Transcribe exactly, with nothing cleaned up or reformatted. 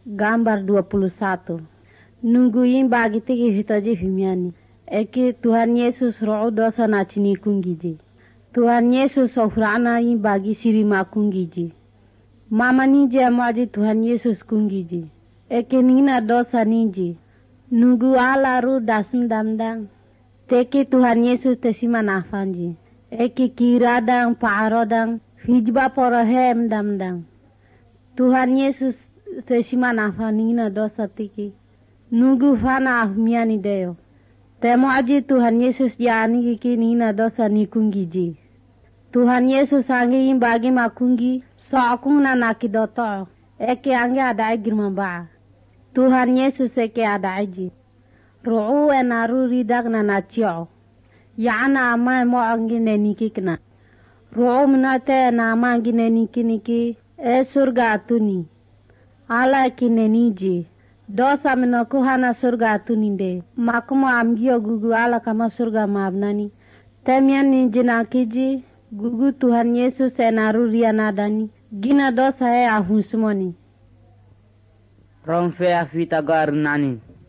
Gambar dua puluh satu. Nungguin bagi tiki hitaji himiani. Eki Tuhan Yesus roh dosa na chini kungiji. Tuhan Yesus ofrana in bagi sirima kungiji. Mama niji amaji Tuhan Yesus kungiji. Eki nina dosa niji. Nunggu ala ru dasim damdang. Teki Tuhan Yesus tesima nafanji. Eki kiradang paarodang. Hijba porohem damdang. Tuhan Yesus tesima nafanina dosa tiki. Nunggu fana ahmiani deo. Temo aji Tuhan Yesus jani kiki nina dosa nikungiji. Tuhan Yesus angi in bagi makungi. So akung na nakidoto. Eke angi ada girma ba. Tuhan Yesus eke ada aji. Ru'u enaru ridak na nacio. Yaana ama mo angi nenikikna. Ru'u minate na ama angi nenikiniki. E surga atuni. Ala eki neniji. Dosa minaku hana surga atuninde. Makumo amgio gugu ala kama surga maabnani. Temian ni jinakiji. Gugu Tuhan Yesus enaru rianadani. Gina dosa e ahusumoni. Romfe afita gar nani.